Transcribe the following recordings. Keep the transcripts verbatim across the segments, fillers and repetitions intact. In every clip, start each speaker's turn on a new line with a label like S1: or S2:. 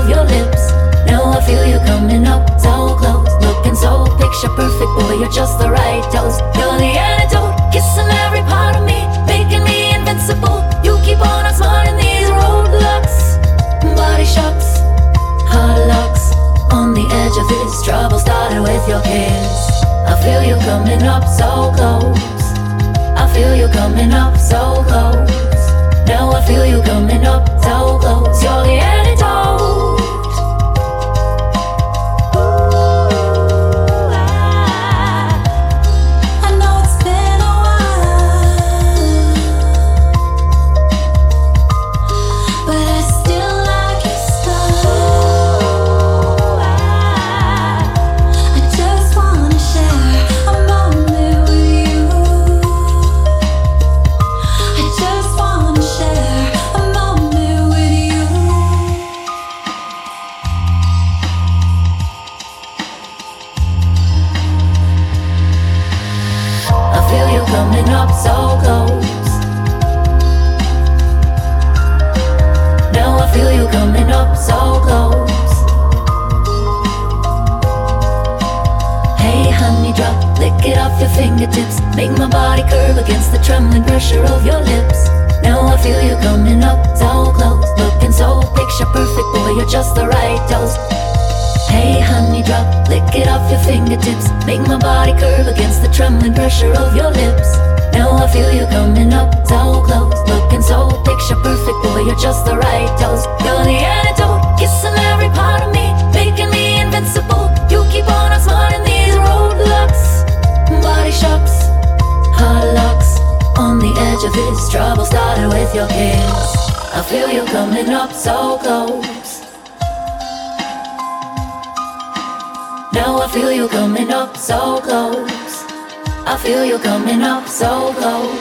S1: of your lips. Now I feel you coming up so close, looking so picture perfect, boy, you're just the right dose. You're the antidote, kissing every part of me, making me invincible. You keep on outsmarting these roadblocks. Body shocks, hard locks, on the edge of this trouble started with your kiss. I feel you coming up so close, I feel you coming up so close. Now I feel you coming up so close. You're the antidote. Coming up so close. Now I feel you coming up so close. Hey honey, drop, lick it off your fingertips, make my body curve against the trembling pressure of your lips. Now I feel you coming up so close, looking so picture perfect, boy, you're just the right dose. Hey honey, drop, lick it off your fingertips, make my body curve against the trembling pressure of your lips. Now I feel you coming up so close, looking so picture perfect, boy, you're just the right dose. You're the antidote, kissing every part of me, making me invincible. You keep on outsmarting these roadblocks. Body shocks, hard locks, on the edge of this trouble started with your kiss. I feel you coming up so close. Now I feel you coming up so close, I feel you coming up so close.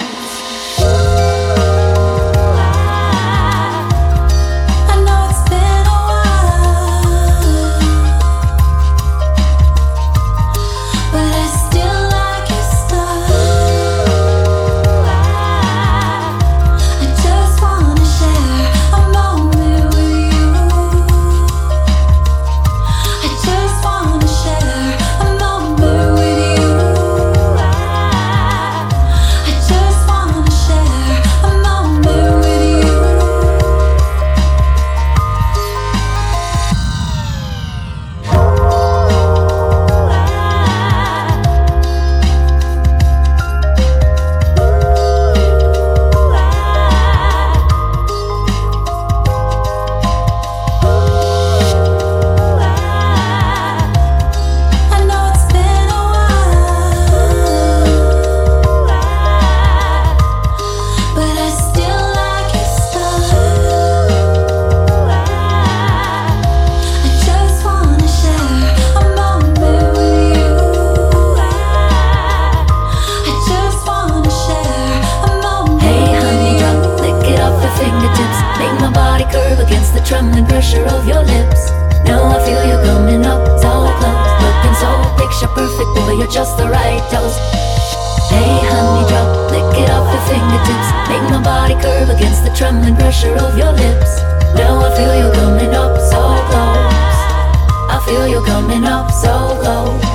S1: Trembling pressure of your lips. Now I feel you coming up so close, looking so picture perfect, boy, you're just the right dose. Hey honey, drop, lick it off your fingertips, make my body curve against the trembling pressure of your lips. Now I feel you coming up so close, I feel you coming up so close.